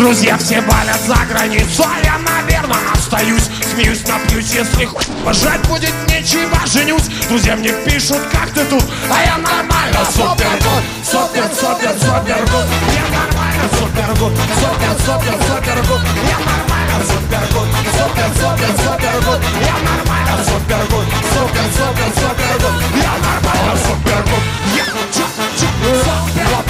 Друзья все валят за границу, а я, наверное, остаюсь. Смеюсь, напьюсь, если пожать будет нечего, женюсь. Друзья мне пишут, как ты тут, а я нормально. Супер гуд, супер, супер, супер гуд. Я нормально, супер гуд, супер, супер, супер гуд. Я нормально, супер гуд, супер, супер, супер гуд. Я нормально, супер гуд, супер, супер, супер гуд. Я нормально, супер гуд. Я супер гуд.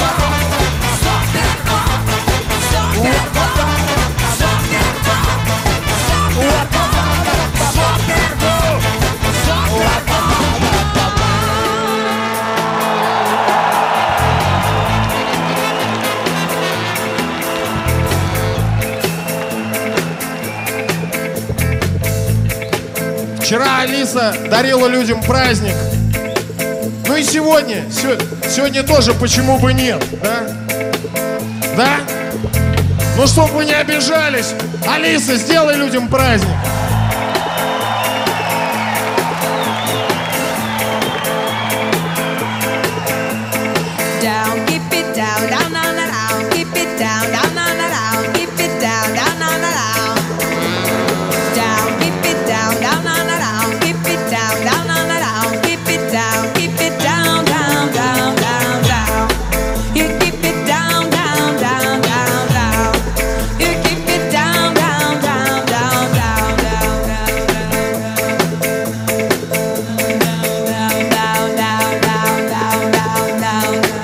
Вчера Алиса дарила людям праздник. Ну и сегодня тоже почему бы нет, да? Да? Ну, чтоб вы не обижались, Алиса, сделай людям праздник. Down, keep it down, down, down, down, keep it down, down, down, down, keep it down, down, down, down. Down, keep it down, down, down, down, keep it down, down, down, down, keep it down, down, down, down, down. You keep it down, down, down, down, down. You keep it down, down, down, down, down, down, down, down, down, down, down, down.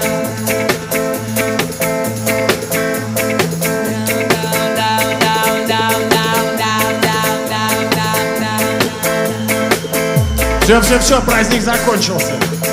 Все, праздник закончился.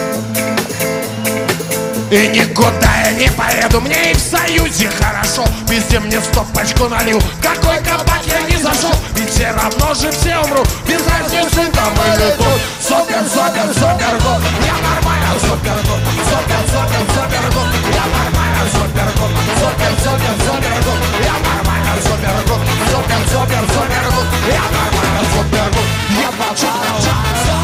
И никуда я не поеду, мне и в Союзе хорошо. Везде мне стопочку налил, в какой кабак я не зашел. Ведь все равно же все умрут, без разницы там или тут. Супер, супер, супер год, я нормально, супер год. Супер, супер, супер год, я нормально, супер год. Супер, супер, супер год, я нормально, супер год. Супер, супер, супер год, я нормально, супер год. Я молчу, молчу.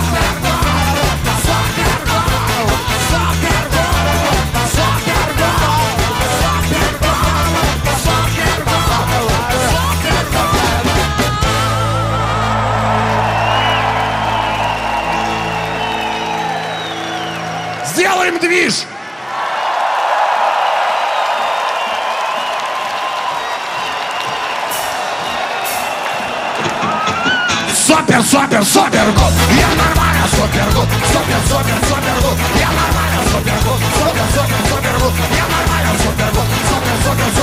Сделаем движ! Супер, супер, супер год! Я нормально, супер год! Супер, супер, супер год! Я нормально, супер год! Супер, супер, супер год! Я нормально, супер год! Супер, супер,